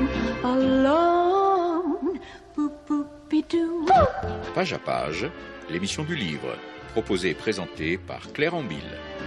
alone. Boop, boop-be-doo. Page à page, l'émission du livre, proposée et présentée par Claire Ambil.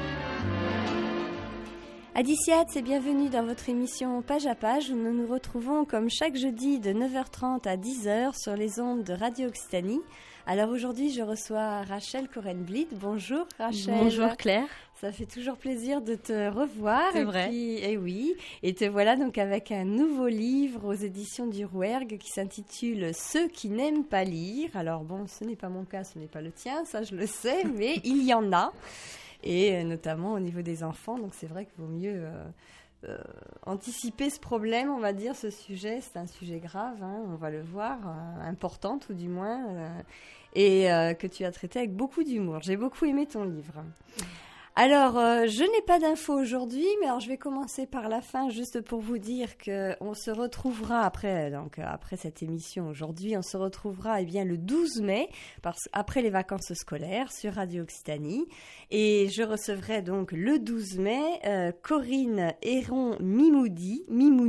Adiciat, et bienvenue dans votre émission Page à page où nous nous retrouvons comme chaque jeudi de 9h30 à 10h sur les ondes de Radio Occitanie. Alors aujourd'hui, je reçois Rachel Korenblit. Bonjour Rachel. Bonjour Claire. Ça fait toujours plaisir de te revoir. C'est vrai. Et oui, et te voilà donc avec un nouveau livre aux éditions du Rouergue qui s'intitule « Ceux qui n'aiment pas lire ». Alors bon, ce n'est pas mon cas, ce n'est pas le tien, ça je le sais, mais il y en a. Et notamment au niveau des enfants, donc c'est vrai qu'il vaut mieux anticiper ce problème, on va dire, ce sujet. C'est un sujet grave, hein, on va le voir, important tout du moins, et que tu as traité avec beaucoup d'humour. J'ai beaucoup aimé ton livre. Alors, je n'ai pas d'infos aujourd'hui, mais alors je vais commencer par la fin, juste pour vous dire qu'on se retrouvera après cette émission aujourd'hui, on se retrouvera le 12 mai, après les vacances scolaires, sur Radio Occitanie. Et je recevrai donc le 12 mai Corinne Héron-Mimouni,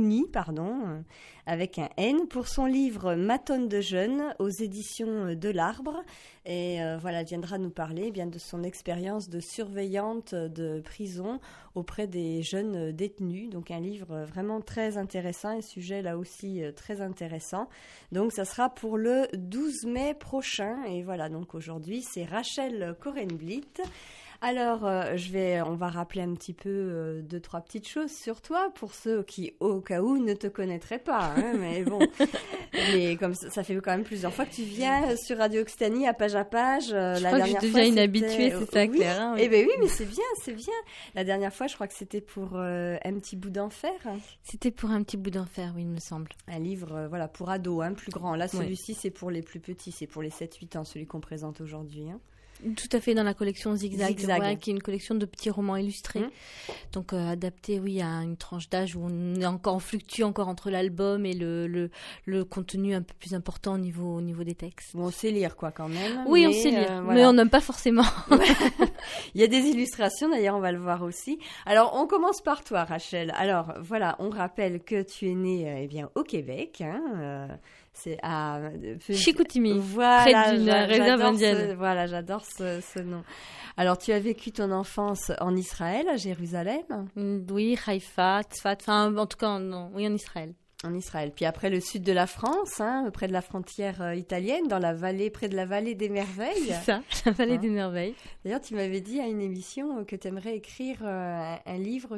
avec un N, pour son livre Ma tonne de jeunes aux éditions de l'Arbre. Et voilà, elle viendra nous parler de son expérience de surveillante de prison auprès des jeunes détenus. Donc un livre vraiment très intéressant, un sujet là aussi très intéressant. Donc ça sera pour le 12 mai prochain. Et voilà, donc aujourd'hui c'est Rachel Korenblit. Alors, on va rappeler un petit peu deux, trois petites choses sur toi pour ceux qui, au cas où, ne te connaîtraient pas. Hein, mais bon, mais comme ça fait quand même plusieurs fois que tu viens sur Radio Occitanie à page. Je crois que je deviens une habituée, c'est ça, oui. Claire. Hein, oui. Eh bien oui, mais c'est bien. La dernière fois, je crois que c'était pour Un petit bout d'enfer. C'était pour Un petit bout d'enfer, oui, il me semble. Un livre, pour ados, plus grand. Là, celui-ci, c'est pour les plus petits, c'est pour les 7-8 ans, celui qu'on présente aujourd'hui. Hein. Tout à fait, dans la collection Zigzag. Ouais, qui est une collection de petits romans illustrés. Donc adapté, à une tranche d'âge où on fluctue encore entre l'album et le contenu un peu plus important au niveau des textes. Bon, on sait lire quand même. Oui, on sait lire, mais on n'aime pas forcément. Il y a des illustrations, d'ailleurs, on va le voir aussi. Alors, on commence par toi, Rachel. Alors, voilà, on rappelle que tu es née au Québec, c'est à Chicoutimi, voilà, près d'une réserve indienne. J'adore ce nom. Alors, tu as vécu ton enfance en Israël, à Jérusalem? Oui, Haïfa, Tzfat, en tout cas, non, oui, en Israël. En Israël. Puis après, le sud de la France, près de la frontière italienne, près de la vallée des merveilles. C'est ça, la vallée des merveilles. D'ailleurs, tu m'avais dit à une émission que tu aimerais écrire un livre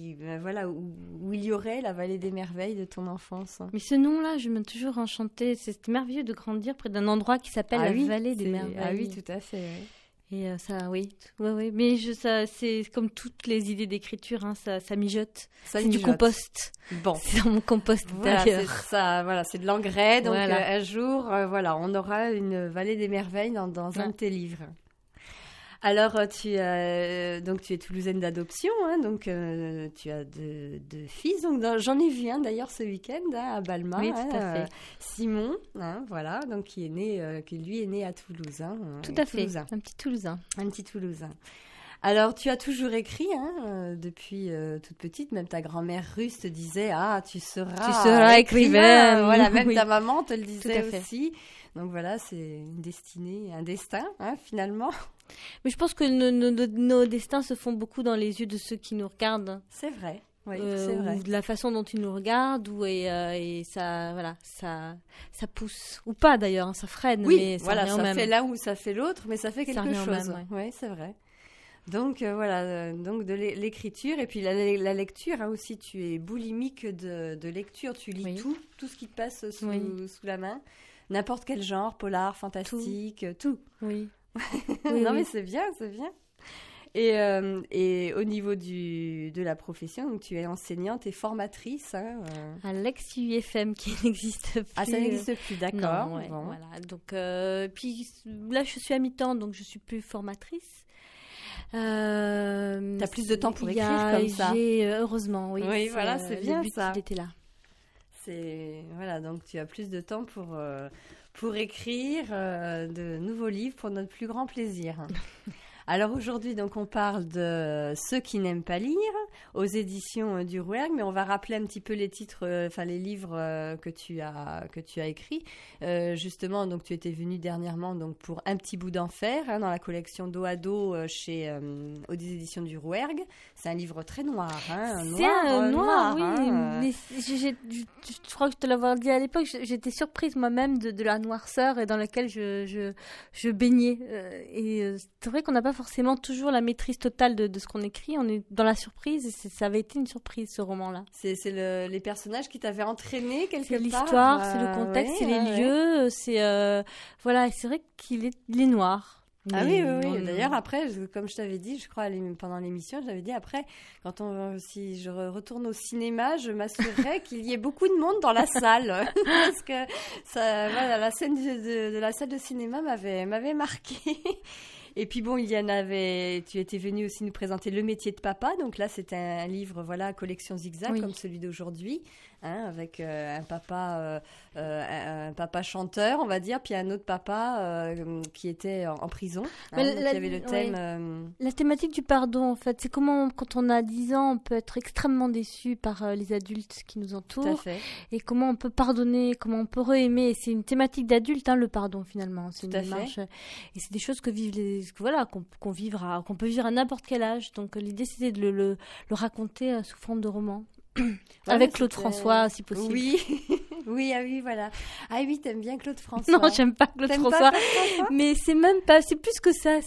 où il y aurait la vallée des merveilles de ton enfance. Mais ce nom-là, je m'ai toujours enchantée. C'est merveilleux de grandir près d'un endroit qui s'appelle la vallée des merveilles. Ah oui, tout à fait, oui. Et ça, oui. Mais c'est comme toutes les idées d'écriture, ça mijote. C'est du compost. Bon. C'est dans mon compost intérieur. C'est de l'engrais. Donc un jour, on aura une vallée des merveilles dans un de tes livres. Alors, tu es toulousaine d'adoption, donc tu as deux fils. Donc j'en ai vu un d'ailleurs ce week-end à Balma, oui, tout à fait. Simon, donc qui lui est né à Toulouse. Tout à fait, un petit Toulousain. Alors, tu as toujours écrit, depuis toute petite. Même ta grand-mère russe te disait, tu seras écrivaine. Voilà, même ta maman te le disait aussi. Donc voilà, c'est une destinée, un destin, finalement. Mais je pense que nos destins se font beaucoup dans les yeux de ceux qui nous regardent. C'est vrai. Oui, c'est vrai. Ou de la façon dont ils nous regardent, et ça pousse. Ou pas d'ailleurs, ça freine. Oui, mais ça fait l'un ou ça fait l'autre, mais ça fait quelque chose. Oui, c'est vrai. Donc donc de l'écriture et puis la lecture aussi. Tu es boulimique de lecture. Tu lis tout ce qui te passe sous la main, n'importe quel genre, polar, fantastique, tout. Oui. Mais c'est bien. Et au niveau de la profession, donc tu es enseignante et formatrice. À l'ex-UFM qui n'existe plus. Ah, ça n'existe plus, d'accord. Non, bon. Voilà. Donc, puis là, je suis à mi-temps, donc je suis plus formatrice. T'as plus de temps pour écrire comme ça. Heureusement, oui. Oui, c'est bien ça. Il était là. Donc tu as plus de temps pour écrire de nouveaux livres pour notre plus grand plaisir. Alors aujourd'hui, donc, on parle de Ceux qui n'aiment pas lire aux éditions du Rouergue, mais on va rappeler un petit peu les titres, les livres que tu as écrits. Justement, donc tu étais venu dernièrement donc pour Un petit bout d'enfer dans la collection Dos à dos aux éditions du Rouergue. C'est un livre très noir. C'est noir, oui. Hein. Mais je crois que je te l'avais dit à l'époque. J'étais surprise moi-même de la noirceur et dans laquelle je baignais. C'est vrai qu'on n'a pas forcément toujours la maîtrise totale de ce qu'on écrit. On est dans la surprise et ça avait été une surprise, ce roman-là. C'est les personnages qui t'avaient entraîné quelque part. C'est l'histoire, c'est le contexte, c'est les lieux. C'est vrai qu'il est noir. Ah oui. D'ailleurs, après, comme je t'avais dit, je crois pendant l'émission, j'avais dit après, si je retourne au cinéma, je m'assurerai qu'il y ait beaucoup de monde dans la salle, parce que la scène de la salle de cinéma m'avait marqué. Et puis bon, tu étais venu aussi nous présenter Le métier de papa. Donc là, c'était un livre, collection zigzag, comme celui d'aujourd'hui, avec un papa chanteur, on va dire, puis un autre papa qui était en prison. Donc il y avait le thème... La thématique du pardon, en fait, c'est comment, quand on a 10 ans, on peut être extrêmement déçu par les adultes qui nous entourent. Tout à fait. Et comment on peut pardonner, comment on peut re-aimer. C'est une thématique d'adulte, le pardon, finalement. C'est une démarche. Et c'est des choses que vivent qu'on peut vivre à n'importe quel âge. Donc l'idée, c'était de le raconter sous forme de roman. Avec Claude François, si possible. Oui, voilà. Ah oui, t'aimes bien Claude François. Non, j'aime pas Claude François. Mais c'est même pas, c'est plus que ça.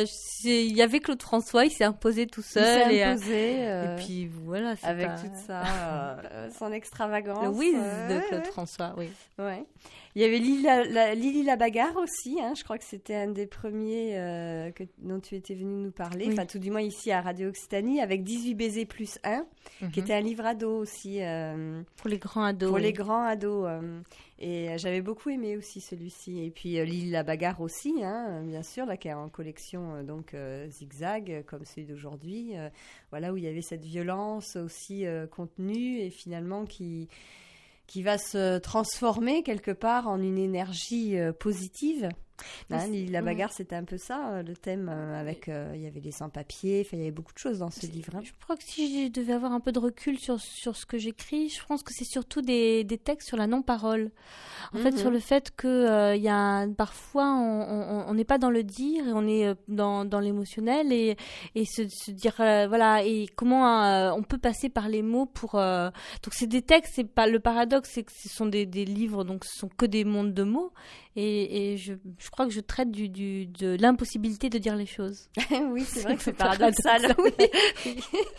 Il y avait Claude François, il s'est imposé tout seul. Il s'est imposé. Et puis voilà. Avec toute ça, son extravagance. Le whiz de Claude François, oui. Ouais. Il y avait Lily la bagarre aussi, je crois que c'était un des premiers dont tu étais venu nous parler, enfin tout du moins ici à Radio Occitanie, avec 18 baisers plus 1, qui était un livre ado aussi. Pour les grands ados. Pour les grands ados. Et j'avais beaucoup aimé aussi celui-ci. Et puis Lily la bagarre aussi, bien sûr, là, qui est en collection zigzag, comme celui d'aujourd'hui, où il y avait cette violence aussi contenue et finalement qui va se transformer quelque part en une énergie positive. La bagarre, c'était un peu ça, le thème, avec il y avait les sans-papiers, il y avait beaucoup de choses dans ce livre. Je crois que si je devais avoir un peu de recul sur ce que j'écris, je pense que c'est surtout des textes sur la non-parole. En fait, sur le fait que parfois, on n'est pas dans le dire, et on est dans l'émotionnel, et se dire, et comment on peut passer par les mots pour... Donc, c'est des textes, c'est pas le paradoxe, c'est que ce sont des livres, donc ce sont que des mondes de mots, et je crois que je traite de l'impossibilité de dire les choses. Oui, c'est vrai que c'est paradoxal. Oui.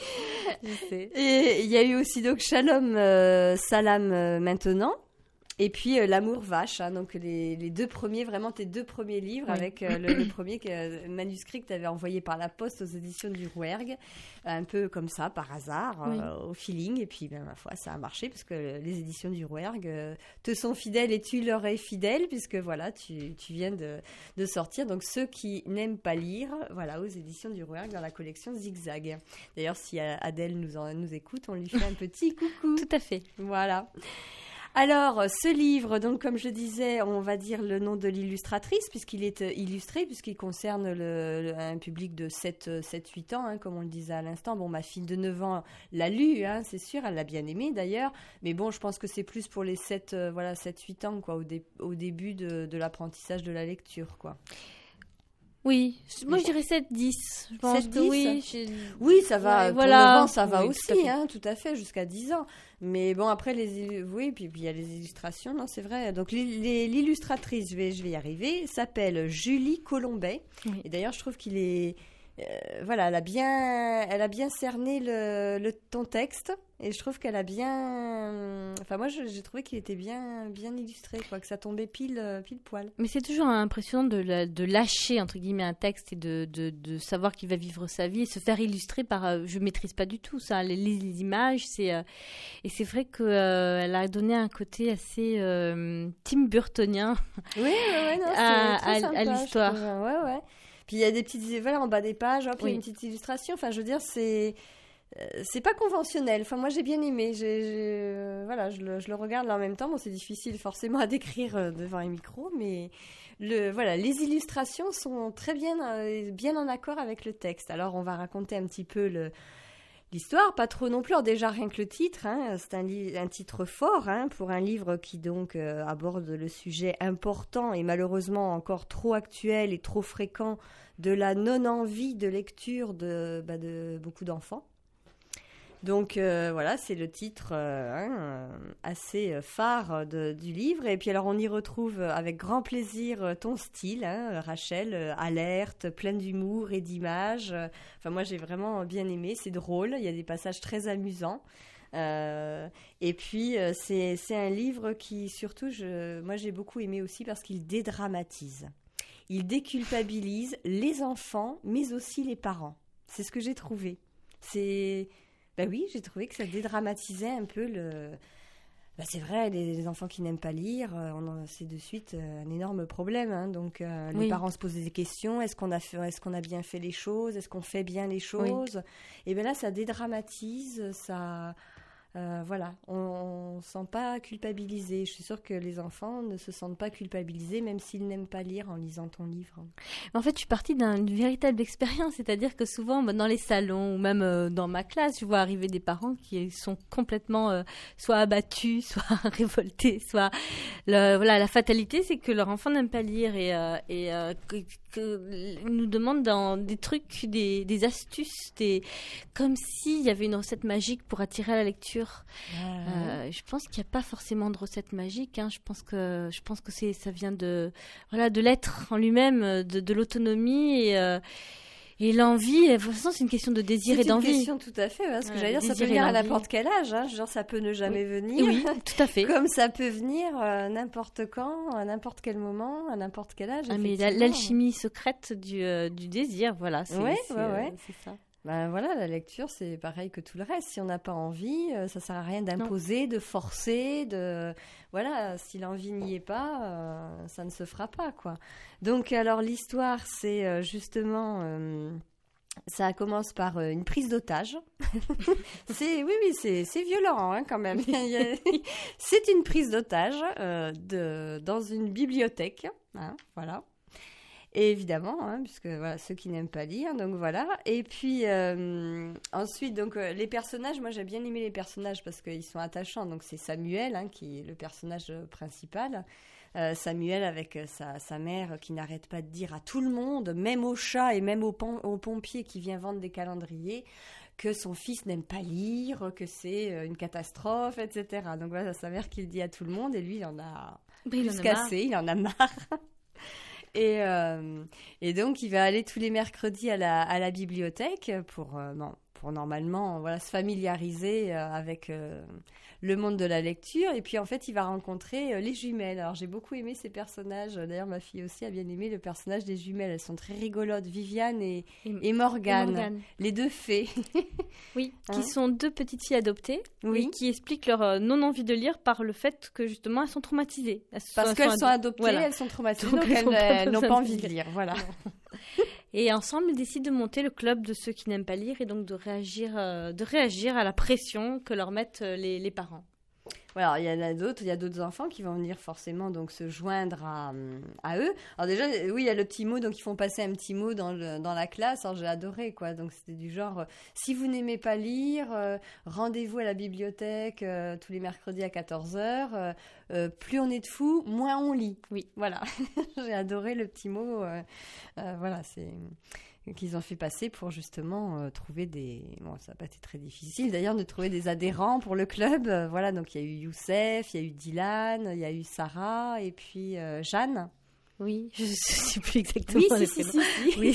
Je sais. Et il y a eu aussi donc Shalom Salam maintenant. Et puis L'amour vache, donc les deux premiers, vraiment tes deux premiers livres, avec le premier manuscrit que tu avais envoyé par la poste aux éditions du Rouergue, un peu comme ça, par hasard, au feeling. Et puis, ma foi, ça a marché, parce que les éditions du Rouergue te sont fidèles et tu leur es fidèle, puisque tu viens de sortir. Donc, Ceux qui n'aiment pas lire, aux éditions du Rouergue, dans la collection Zigzag. D'ailleurs, si Adèle nous écoute, on lui fait un petit coucou. Tout à fait. Voilà. Alors, ce livre, donc comme je disais, on va dire le nom de l'illustratrice, puisqu'il est illustré, puisqu'il concerne un public de 7-8 ans, comme on le disait à l'instant. Bon, ma fille de 9 ans l'a lu, c'est sûr, elle l'a bien aimé d'ailleurs. Mais bon, je pense que c'est plus pour les 7-8 ans, quoi, au début de l'apprentissage de la lecture, quoi. Oui, moi je dirais 7-10. Je pense 7-10 que oui, ça va. Ouais, pour 9 ans, ça va oui, aussi, tout à fait, jusqu'à 10 ans. Mais bon, après, puis il y a les illustrations, non, c'est vrai. Donc l'illustratrice, je vais y arriver, s'appelle Julie Colombet. Oui. Et d'ailleurs, je trouve qu'il est... elle a bien cerné ton texte, et je trouve qu'elle a bien... Enfin, moi, j'ai trouvé qu'il était bien illustré, quoi, que ça tombait pile poil. Mais c'est toujours impressionnant de lâcher, entre guillemets, un texte et de savoir qu'il va vivre sa vie et se faire illustrer par... je ne maîtrise pas du tout ça, les images, et c'est vrai qu'elle a donné un côté assez Tim Burtonien à l'histoire. Ouais. Puis il y a des petites, en bas des pages, il y a une petite illustration. Enfin, je veux dire, c'est c'est pas conventionnel. Enfin, moi, j'ai bien aimé. Voilà, je le regarde là en même temps. Bon, c'est difficile forcément à décrire devant un micro, mais voilà, les illustrations sont très bien en accord avec le texte. Alors, on va raconter un petit peu l'histoire, pas trop non plus. Alors déjà, rien que le titre, hein, c'est un titre fort hein, pour un livre qui donc aborde le sujet important et malheureusement encore trop actuel et trop fréquent de la non-envie de lecture de beaucoup d'enfants. Donc voilà, c'est le titre assez phare du livre. Et puis alors on y retrouve avec grand plaisir ton style, hein, Rachel, alerte, pleine d'humour et d'images. Enfin moi j'ai vraiment bien aimé, c'est drôle, il y a des passages très amusants. Et puis c'est un livre qui surtout, moi j'ai beaucoup aimé aussi parce qu'il dédramatise. Il déculpabilise les enfants mais aussi les parents. C'est ce que j'ai trouvé. Ben oui, j'ai trouvé que ça dédramatisait un peu c'est vrai, les enfants qui n'aiment pas lire, c'est de suite un énorme problème. Hein. Donc, les parents se posent des questions. Est-ce qu'on a bien fait les choses? Est-ce qu'on fait bien les choses? Oui. Et bien là, ça dédramatise, ça... voilà, on ne se sent pas culpabilisé. Je suis sûre que les enfants ne se sentent pas culpabilisés, même s'ils n'aiment pas lire en lisant ton livre. En fait, je suis partie d'une véritable expérience, c'est-à-dire que souvent, dans les salons ou même dans ma classe, je vois arriver des parents qui sont complètement soit abattus, soit révoltés, soit... la fatalité, c'est que leur enfant n'aime pas lire et qu'ils nous demandent des trucs, des astuces, comme s'il y avait une recette magique pour attirer à la lecture. Je pense qu'il n'y a pas forcément de recette magique. Hein. Je pense que ça vient de l'être en lui-même, de l'autonomie et l'envie. De toute façon, c'est une question de désir et d'envie. C'est une question tout à fait. Parce que j'allais dire, ça peut venir à n'importe quel âge. Hein. Genre, ça peut ne jamais venir. Oui, tout à fait. Comme ça peut venir n'importe quand, à n'importe quel moment, à n'importe quel âge. Mais l'alchimie secrète du désir, voilà. C'est ça. Ben voilà, la lecture, c'est pareil que tout le reste. Si on n'a pas envie, ça sert à rien d'imposer, de forcer, voilà, si l'envie n'y est pas, ça ne se fera pas, quoi. Donc, alors, l'histoire, c'est justement... ça commence par une prise d'otage. C'est violent, hein, quand même. C'est une prise d'otage dans une bibliothèque, hein, voilà. Et évidemment, hein, puisque voilà, ceux qui n'aiment pas lire, donc voilà. Et puis ensuite, donc les personnages, moi j'ai bien aimé les personnages parce qu'ils sont attachants. Donc c'est Samuel, hein, qui est le personnage principal. Samuel avec sa mère qui n'arrête pas de dire à tout le monde, même aux chats et même aux pompiers qui vient vendre des calendriers, que son fils n'aime pas lire, que c'est une catastrophe, etc. Donc voilà, sa mère qui le dit à tout le monde et lui il en a cassé, il en a marre. Et donc, il va aller tous les mercredis à la bibliothèque pour normalement se familiariser avec le monde de la lecture. Et puis, en fait, il va rencontrer les jumelles. Alors, j'ai beaucoup aimé ces personnages. D'ailleurs, ma fille aussi a bien aimé le personnage des jumelles. Elles sont très rigolotes, Viviane et Morgane, les deux fées. Oui, qui sont deux petites filles adoptées et qui expliquent leur non-envie de lire par le fait que, justement, elles sont traumatisées. Parce qu'elles sont adoptées, voilà. Elles sont traumatisées, donc elles n'ont pas envie de lire. Voilà. Et ensemble, ils décident de monter le club de ceux qui n'aiment pas lire et donc de réagir à la pression que leur mettent les parents. Voilà, il y a d'autres enfants qui vont venir forcément donc se joindre à eux. Alors déjà, oui, il y a le petit mot, donc ils font passer un petit mot dans la classe. Alors j'ai adoré, quoi. Donc c'était du genre, si vous n'aimez pas lire, rendez-vous à la bibliothèque tous les mercredis à 14h. Plus on est de fous, moins on lit. Oui, voilà. J'ai adoré le petit mot. Voilà, c'est... qu'ils ont fait passer pour justement trouver ça n'a pas été très difficile d'ailleurs de trouver des adhérents pour le club. Voilà, donc il y a eu Youssef, il y a eu Dylan, il y a eu Sarah et puis Jeanne. Oui, je ne sais plus exactement les prénoms. Oui.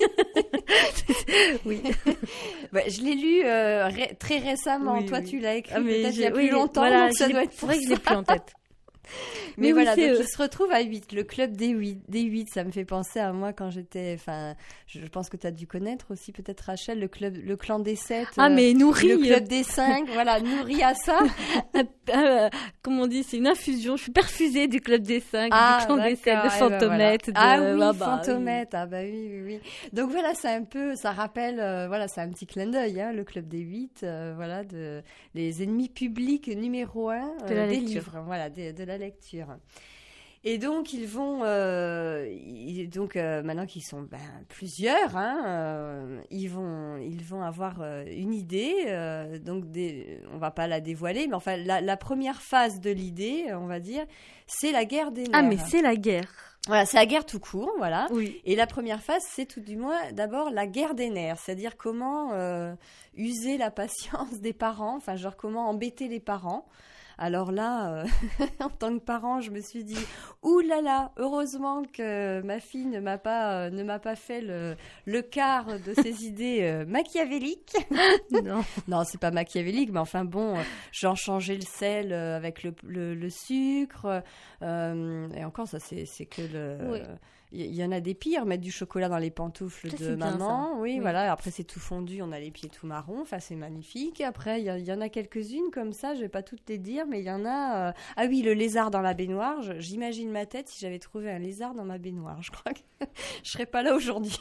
Oui. Je l'ai lu très récemment. Toi, tu l'as écrit peut-être il y a plus longtemps, donc ça doit être c'est vrai que je l'ai plus en tête. Mais voilà, donc ils se retrouvent à 8. Le club des 8, ça me fait penser à moi quand j'étais... Enfin, je pense que tu as dû connaître aussi peut-être, Rachel, le clan des 7. Ah, mais nourri. Le club des 5, voilà, nourri à ça. Comme on dit, c'est une infusion. Je suis perfusée du club des 5, du clan des 7, de Fantomette. Fantomette. Ah bah oui. Donc voilà, c'est un peu... Ça rappelle... voilà, c'est un petit clin d'œil, hein, le club des 8, voilà, les ennemis publics numéro 1 des livres, voilà, de la lecture. Et donc ils vont, maintenant qu'ils sont plusieurs, hein, ils vont avoir une idée. Donc on va pas la dévoiler, mais enfin la première phase de l'idée, on va dire, c'est la guerre des nerfs. Ah, mais c'est la guerre. Voilà, c'est la guerre tout court, voilà. Oui. Et la première phase, c'est tout du moins d'abord la guerre des nerfs, c'est-à-dire comment user la patience des parents, enfin genre comment embêter les parents. Alors là, en tant que parent, je me suis dit ouh là là, heureusement que ma fille ne m'a pas fait le quart de ses idées machiavéliques. Non, c'est pas machiavélique, mais enfin bon, genre changer le sel avec le sucre. Et encore, ça c'est que le. Oui. Il y en a des pires, mettre du chocolat dans les pantoufles de maman. Oui, voilà. Après, c'est tout fondu, on a les pieds tout marrons. Enfin, c'est magnifique. Après, il y en a quelques-unes comme ça. Je vais pas toutes les dire, mais il y en a... Ah oui, le lézard dans la baignoire. J'imagine ma tête si j'avais trouvé un lézard dans ma baignoire. Je crois que je serais pas là aujourd'hui.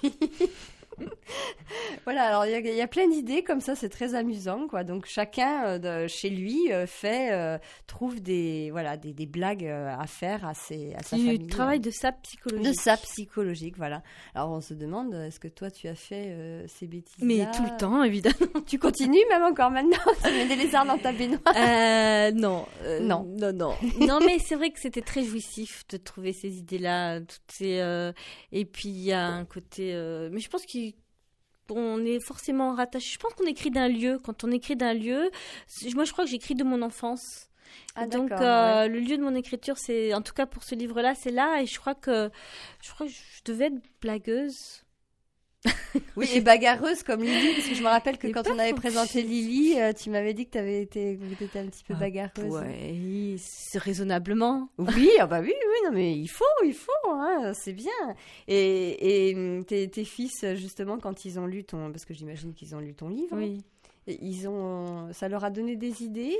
Voilà, alors il y a plein d'idées comme ça, c'est très amusant, quoi. Donc chacun chez lui trouve des blagues à faire à sa famille. Du travail de sape psychologique. De sape psychologique, voilà. Alors on se demande, est-ce que toi tu as fait ces bêtises-là? Mais tout le temps, évidemment. Tu continues même encore maintenant? Tu mets des lézards dans ta baignoire? Non. Non, mais c'est vrai que c'était très jouissif de trouver ces idées-là, toutes ces et puis il y a un côté mais je pense qu'on est forcément rattaché. Je pense qu'on écrit d'un lieu. Quand on écrit d'un lieu, moi je crois que j'écris de mon enfance. Ah, donc ouais. Le lieu de mon écriture, c'est, en tout cas pour ce livre-là, c'est là. Et je crois que je devais être blagueuse. Oui, et bagarreuse comme Lily, parce que je me rappelle que quand on avait présenté Lily, tu m'avais dit que tu étais un petit peu bagarreuse. Oui, c'est raisonnablement. Oui, oui, non mais il faut, hein, c'est bien. Et tes fils, justement, quand ils ont lu parce que j'imagine qu'ils ont lu ton livre. Oui. Ça leur a donné des idées,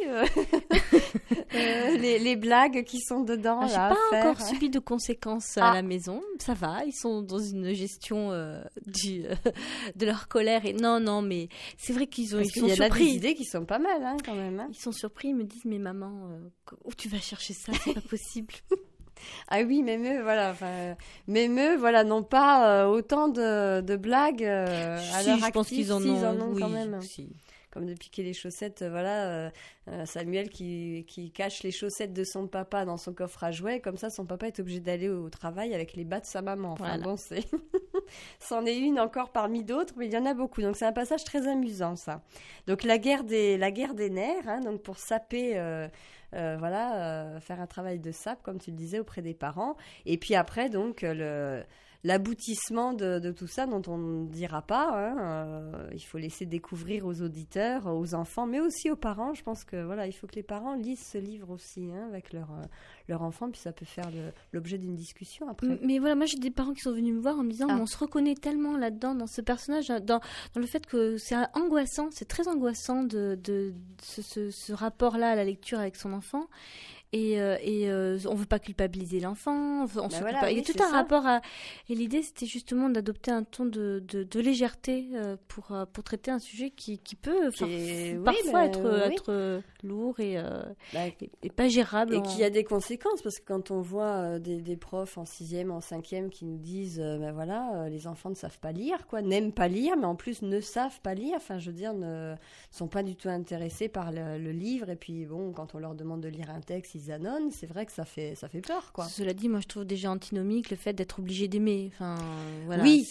les blagues qui sont dedans. J'ai pas encore subi de conséquences à la maison. Ça va, ils sont dans une gestion de leur colère. Et non, mais c'est vrai qu'ils sont surpris. Il y a des idées qui sont pas mal, hein, quand même. Hein. Ils sont surpris, ils me disent, mais maman, où tu vas chercher ça? C'est pas possible. Ah oui, même eux, voilà, n'ont pas autant de blagues à leur actif. Je pense qu'ils en ont quand même. Si. Comme de piquer les chaussettes, Samuel qui cache les chaussettes de son papa dans son coffre à jouets, comme ça son papa est obligé d'aller au travail avec les bas de sa maman. Enfin bon, c'en est une encore parmi d'autres, mais il y en a beaucoup. Donc c'est un passage très amusant, ça. Donc la guerre des nerfs, hein, donc pour saper... faire un travail de sape, comme tu le disais, auprès des parents. Et puis après, donc, l'aboutissement de tout ça, dont on ne dira pas, hein, il faut laisser découvrir aux auditeurs, aux enfants, mais aussi aux parents. Je pense que voilà, il faut que les parents lisent ce livre aussi, hein, avec leur enfant, puis ça peut faire l'objet d'une discussion après. Mais voilà, moi j'ai des parents qui sont venus me voir en me disant on se reconnaît tellement là-dedans, dans ce personnage, dans le fait que c'est angoissant, c'est très angoissant de ce rapport-là à la lecture avec son enfant. Et on veut pas culpabiliser l'enfant. Il y a tout un rapport à... Et l'idée, c'était justement d'adopter un ton de légèreté pour traiter un sujet qui peut parfois être lourd et pas gérable. Et qui a des conséquences, parce que quand on voit des profs en 6e, en 5e qui nous disent les enfants ne savent pas lire, n'aiment pas lire, mais en plus ne savent pas lire, enfin je veux dire, ne sont pas du tout intéressés par le livre, et puis bon, quand on leur demande de lire un texte, ils annonnent, c'est vrai que ça fait peur, quoi. Cela dit, moi je trouve déjà antinomique le fait d'être obligé d'aimer. Enfin, voilà, oui.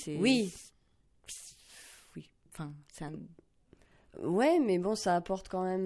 Enfin, c'est un... Ouais, mais bon, ça apporte quand même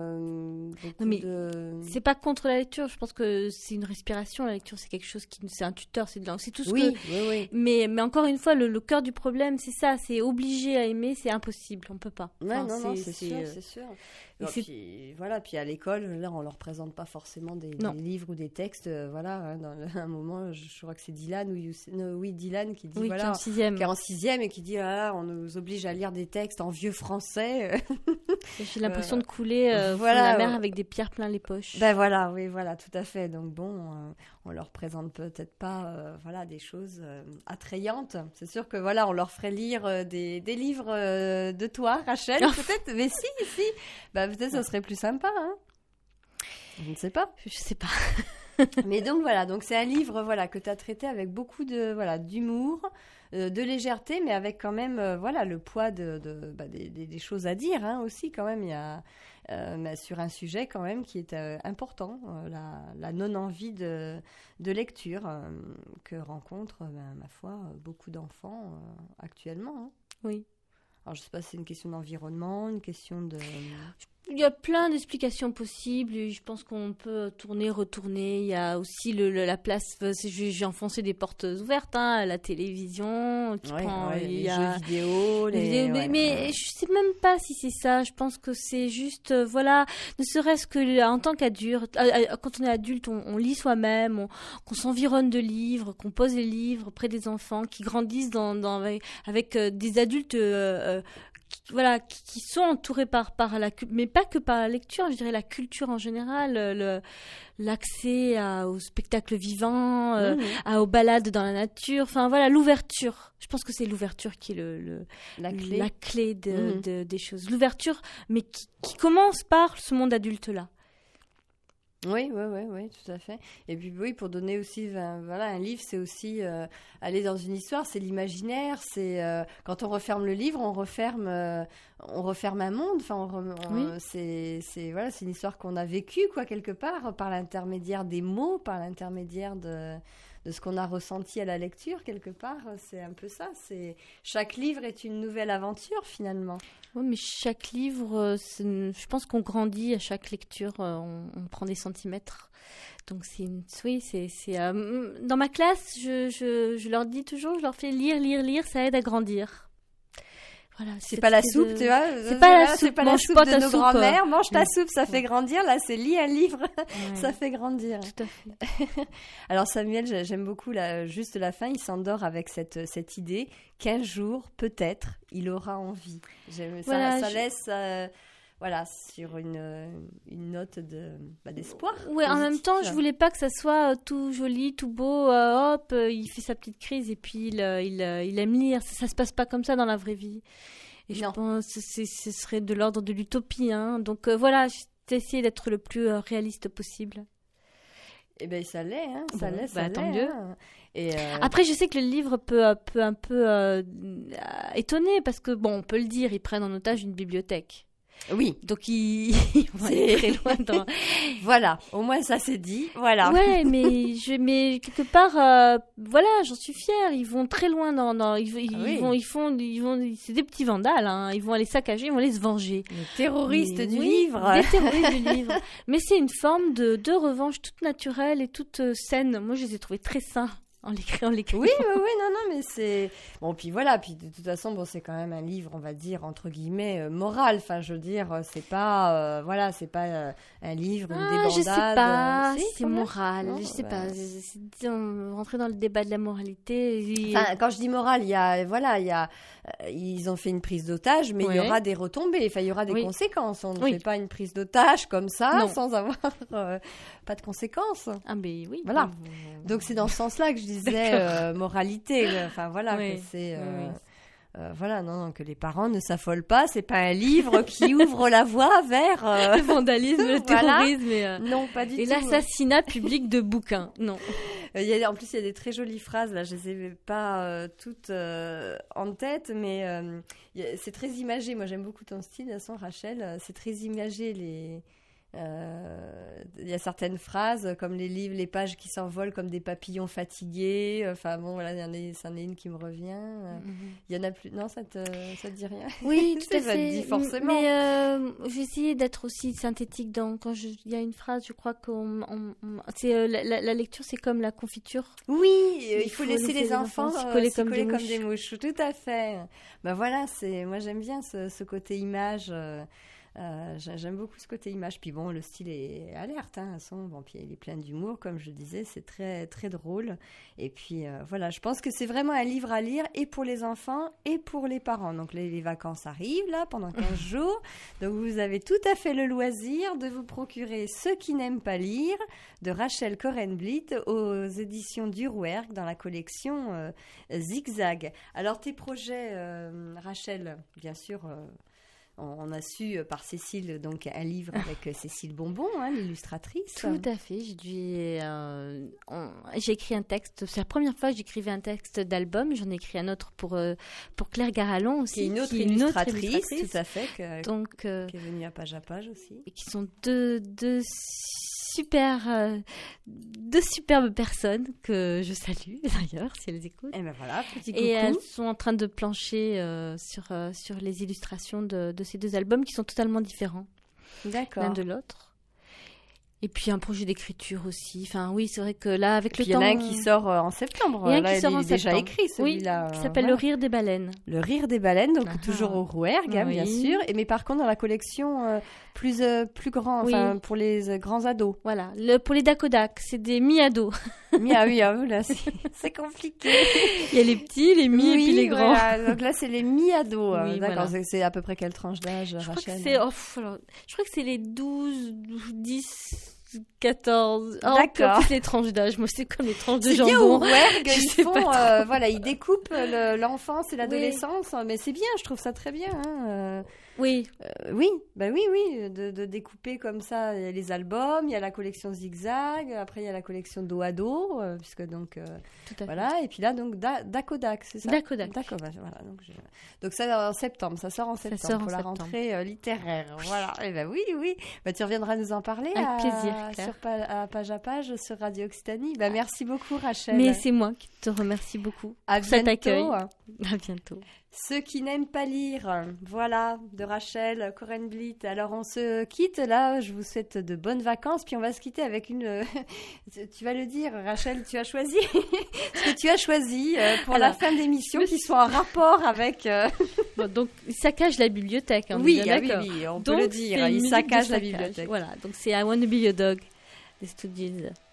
c'est pas contre la lecture. Je pense que c'est une respiration. La lecture, c'est quelque chose c'est un tuteur, c'est tout ce que. Oui. Mais encore une fois, le cœur du problème, c'est ça. C'est obligé à aimer, c'est impossible. On peut pas. Ouais, c'est sûr. Puis voilà, puis à l'école, là, on leur présente pas forcément des livres ou des textes. Voilà, hein, un moment, je crois que c'est Dylan Dylan qui dit voilà, qui est en 6e et qui dit on nous oblige à lire des textes en vieux français. J'ai l'impression de couler la mer avec des pierres plein les poches. Ben voilà, oui, voilà, tout à fait. Donc bon, on leur présente peut-être pas, des choses attrayantes. C'est sûr que voilà, on leur ferait lire des livres de toi, Rachel, peut-être. Mais si. Peut-être ça serait plus sympa, hein. Je ne sais pas. Je sais pas. Mais donc voilà, c'est un livre que tu as traité avec beaucoup d'humour, de légèreté, mais avec quand même le poids des choses à dire, hein, aussi quand même. Il y a sur un sujet quand même qui est important, la non-envie de lecture que rencontrent, ma foi, beaucoup d'enfants actuellement, hein. Oui. Alors, je ne sais pas si c'est une question d'environnement, une question de... Il y a plein d'explications possibles. Je pense qu'on peut tourner, retourner. Il y a aussi la place... J'ai enfoncé des portes ouvertes, hein, la télévision qui prend... les jeux vidéo. Mais je ne sais même pas si c'est ça. Je pense que c'est juste... ne serait-ce qu'en tant qu'adulte, quand on est adulte, on lit soi-même, qu'on s'environne de livres, qu'on pose les livres près des enfants, qui grandissent avec des adultes... qui sont entourés par la culture, mais pas que par la lecture, je dirais la culture en général, l'accès au spectacle vivant, aux balades dans la nature, enfin voilà, l'ouverture. Je pense que c'est l'ouverture qui est la clé des choses. L'ouverture, mais qui commence par ce monde adulte-là. Oui, tout à fait. Et puis oui, pour donner aussi, un livre, c'est aussi aller dans une histoire, c'est l'imaginaire, c'est quand on referme le livre, on referme un monde. Enfin, c'est une histoire qu'on a vécue quelque part par l'intermédiaire des mots, par l'intermédiaire de ce qu'on a ressenti à la lecture quelque part. C'est un peu ça. Chaque livre est une nouvelle aventure finalement. Oui, mais chaque livre, je pense qu'on grandit à chaque lecture, on prend des centimètres. Donc dans ma classe, je leur dis toujours, je leur fais lire, ça aide à grandir. Voilà, c'est pas la soupe, tu vois. C'est pas la soupe. C'est pas la soupe de nos grands-mères. Mange ta soupe, ça fait grandir. Là, c'est lis un livre, ça fait grandir. Tout à fait. Alors Samuel, j'aime beaucoup juste la fin. Il s'endort avec cette idée qu'un jour, peut-être, il aura envie. Ça laisse. Sur une note d'espoir. Oui, en même temps, je voulais pas que ça soit tout joli, tout beau. Il fait sa petite crise et puis il aime lire. Ça se passe pas comme ça dans la vraie vie. Et je pense que ce serait de l'ordre de l'utopie. Hein. Donc j'ai essayé d'être le plus réaliste possible. Eh bien, ça l'est. Hein. Ça l'est. Tant mieux. Hein. Et Après, je sais que le livre peut un peu étonner parce que, on peut le dire, ils prennent en otage une bibliothèque. Oui. Donc ils vont aller très loin dans... Voilà, au moins ça c'est dit. Voilà. Ouais, mais quelque part, j'en suis fière. Ils vont très loin ils vont, c'est des petits vandales. Hein. Ils vont aller saccager, ils vont aller se venger. Les terroristes du livre. Des terroristes du livre. Mais c'est une forme de revanche toute naturelle et toute saine. Moi, je les ai trouvés très sains. En l'écrivant. Oui, non, mais c'est... Bon, puis voilà, puis de toute façon, c'est quand même un livre, on va dire, entre guillemets, moral. Enfin, je veux dire, c'est pas, c'est pas un livre, une débandade. Je sais pas, si, c'est moral, je sais pas. Rentrer dans le débat de la moralité. Enfin, quand je dis moral, ils ont fait une prise d'otage, mais il y aura des retombées, enfin, il y aura des conséquences. On ne fait pas une prise d'otage comme ça, sans avoir pas de conséquences. Ah, mais oui. Voilà. Donc, c'est dans ce sens-là que je disais moralité. Enfin, voilà, que c'est... que les parents ne s'affolent pas. C'est pas un livre qui ouvre la voie vers le vandalisme, le terrorisme, non, pas du tout. Et l'assassinat public de bouquins. Non. En plus, il y a des très jolies phrases. Là, je les ai pas toutes en tête, mais c'est très imagé. Moi, j'aime beaucoup ton style, de toute façon, Rachel. C'est très imagé il y a certaines phrases comme les livres, les pages qui s'envolent comme des papillons fatigués. Enfin bon, voilà, c'en est une qui me revient. Il y en a plus. Non, ça te dit rien? Oui, tout à fait. Ça te dit forcément. Mais j'ai essayé d'être aussi synthétique il y a une phrase, je crois que la lecture, c'est comme la confiture. Oui, il faut laisser les enfants s'y coller comme des mouches. Tout à fait. Voilà, moi j'aime bien ce côté image. J'aime beaucoup ce côté image. Puis bon, le style est alerte, hein, puis il est plein d'humour, comme je disais, c'est très, très drôle. Et puis voilà, je pense que c'est vraiment un livre à lire et pour les enfants et pour les parents. Donc les vacances arrivent là, pendant 15 jours. Donc vous avez tout à fait le loisir de vous procurer Ceux qui n'aiment pas lire de Rachel Korenblit aux éditions du Rouergue dans la collection Zigzag. Alors tes projets, Rachel, bien sûr... On a su par Cécile donc un livre avec Cécile Bonbon, hein, l'illustratrice. Tout à fait. J'ai écrit un texte. C'est la première fois que j'écrivais un texte d'album. J'en ai écrit un autre pour Claire Garalon aussi, qui est une autre illustratrice, tout à fait, qui est venue à Page aussi. Et qui sont deux superbes personnes que je salue d'ailleurs si elles écoutent. Et ben voilà, petit coucou. Et elles sont en train de plancher sur les illustrations de ces deux albums qui sont totalement différents l'un de l'autre. Et puis un projet d'écriture aussi. Enfin oui, c'est vrai que là avec le temps. Il y en a un qui sort en septembre. Il est déjà écrit celui-là. Qui s'appelle Le Rire des baleines. Le Rire des baleines, donc toujours au Rouergue, bien sûr. Mais par contre dans la collection plus grand, enfin pour les grands ados. Voilà, pour les dakodak, c'est des mi-ados. Là c'est compliqué. Il y a les petits, les mi et puis les grands. Voilà. Donc là c'est les mi-ados. D'accord, voilà. C'est à peu près quelle tranche d'âge, Rachel? Je crois que c'est les 12, 10... 14. D'accord. Les tranches d'âge. Moi, c'est comme les tranches de jambon. C'est bien au Rouergue, ils découpent l'enfance et l'adolescence, mais c'est bien, je trouve ça très bien. Hein. Oui. Oui, de découper comme ça les albums. Il y a la collection Zigzag, après il y a la collection dos à dos, puisque donc voilà. Et puis là donc Dakodak, c'est ça. Dakodak. D'accord, voilà. Donc ça en septembre, ça sort en septembre pour la rentrée littéraire. Voilà. Et oui. Tu reviendras nous en parler. Avec plaisir. À page sur Radio Occitanie. Merci beaucoup, Rachel. Mais c'est moi qui te remercie beaucoup pour cet accueil. À bientôt. Ceux qui n'aiment pas lire, voilà, de Rachel Korenblit. Alors on se quitte là, je vous souhaite de bonnes vacances, puis on va se quitter avec une... tu vas le dire, Rachel, tu as choisi ce que tu as choisi pour la fin d'émission qui soit en rapport avec... Bon, donc il saccage la bibliothèque, hein, oui, on peut le dire, il saccage la bibliothèque. Voilà, donc c'est I Want to Be Your Dog des Stooges.